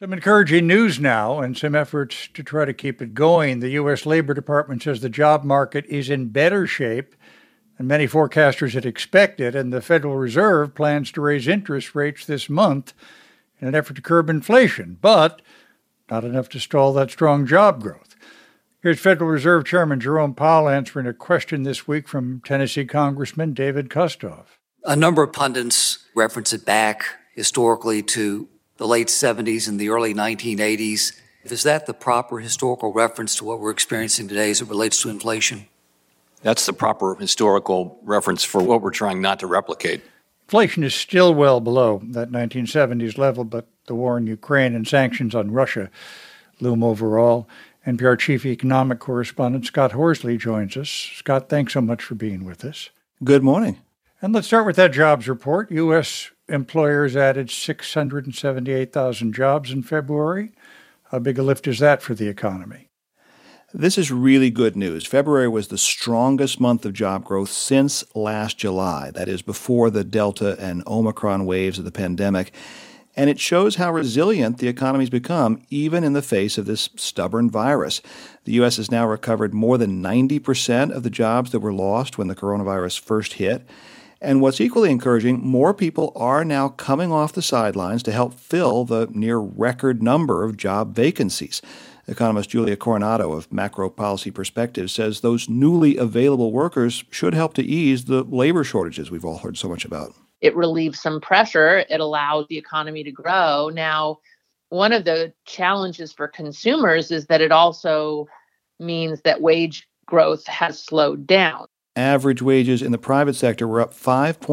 Some encouraging news now and some efforts to try to keep it going. The U.S. Labor Department says the job market is in better shape than many forecasters had expected, and the Federal Reserve plans to raise interest rates this month in an effort to curb inflation, but not enough to stall that strong job growth. Here's Federal Reserve Chairman Jerome Powell answering a question this week from Tennessee Congressman David Kustoff. A number of pundits reference it back historically to the late 70s and the early 1980s. Is that the proper historical reference to what we're experiencing today as it relates to inflation? That's the proper historical reference for what we're trying not to replicate. Inflation is still well below that 1970s level, but the war in Ukraine and sanctions on Russia loom over all. NPR Chief Economic Correspondent Scott Horsley joins us. Scott, thanks so much for being with us. Good morning. And let's start with that jobs report. U.S. employers added 678,000 jobs in February. How big a lift is that for the economy? This is really good news. February was the strongest month of job growth since last July. That is before the Delta and Omicron waves of the pandemic. And it shows how resilient the economy's become, even in the face of this stubborn virus. The U.S. has now recovered more than 90% of the jobs that were lost when the coronavirus first hit. And what's equally encouraging, more people are now coming off the sidelines to help fill the near record number of job vacancies. Economist Julia Coronado of Macro Policy Perspectives says those newly available workers should help to ease the labor shortages we've all heard so much about. It relieves some pressure. It allows the economy to grow. Now, one of the challenges for consumers is that it also means that wage growth has slowed down. Average wages in the private sector were up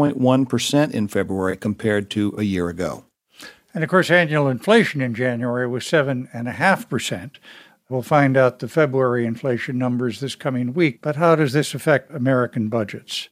5.1% in February compared to a year ago. And of course, annual inflation in January was 7.5%. We'll find out the February inflation numbers this coming week. But how does this affect American budgets?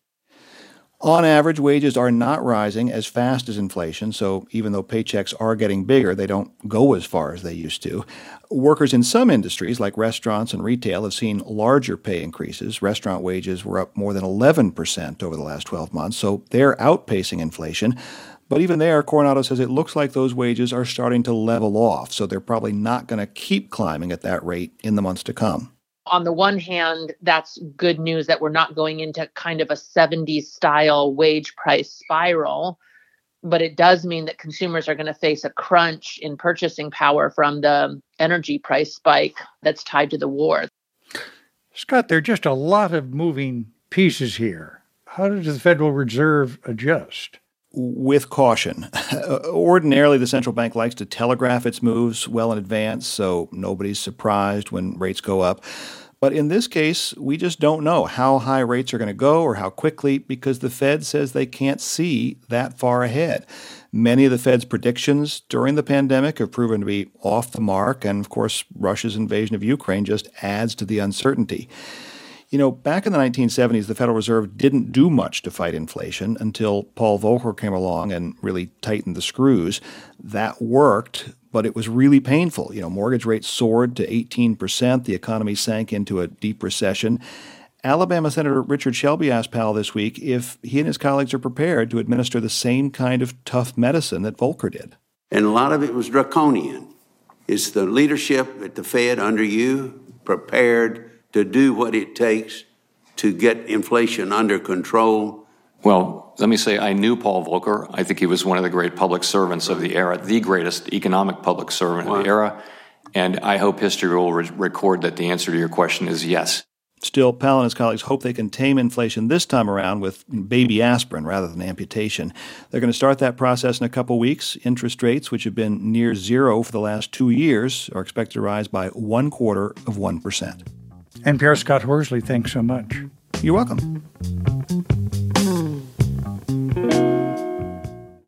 On average, wages are not rising as fast as inflation, so even though paychecks are getting bigger, they don't go as far as they used to. Workers in some industries, like restaurants and retail, have seen larger pay increases. Restaurant wages were up more than 11% over the last 12 months, so they're outpacing inflation. But even there, Coronado says it looks like those wages are starting to level off, so they're probably not going to keep climbing at that rate in the months to come. On the one hand, that's good news that we're not going into kind of a 70s style wage price spiral, but it does mean that consumers are going to face a crunch in purchasing power from the energy price spike that's tied to the war. Scott, there are just a lot of moving pieces here. How does the Federal Reserve adjust? With caution. Ordinarily, the central bank likes to telegraph its moves well in advance, so nobody's surprised when rates go up. But in this case, we just don't know how high rates are going to go or how quickly because the Fed says they can't see that far ahead. Many of the Fed's predictions during the pandemic have proven to be off the mark, and of course, Russia's invasion of Ukraine just adds to the uncertainty. You know, back in the 1970s, the Federal Reserve didn't do much to fight inflation until Paul Volcker came along and really tightened the screws. That worked, but it was really painful. You know, mortgage rates soared to 18%. The economy sank into a deep recession. Alabama Senator Richard Shelby asked Powell this week if he and his colleagues are prepared to administer the same kind of tough medicine that Volcker did. And a lot of it was draconian. Is the leadership at the Fed under you prepared to do what it takes to get inflation under control? Well, let me say I knew Paul Volcker. I think he was one of the great public servants of the era, the greatest economic public servant of the era. And I hope history will record that the answer to your question is yes. Still, Powell and his colleagues hope they can tame inflation this time around with baby aspirin rather than amputation. They're going to start that process in a couple weeks. Interest rates, which have been near zero for the last 2 years, are expected to rise by 0.25%. NPR Scott Horsley, thanks so much. You're welcome.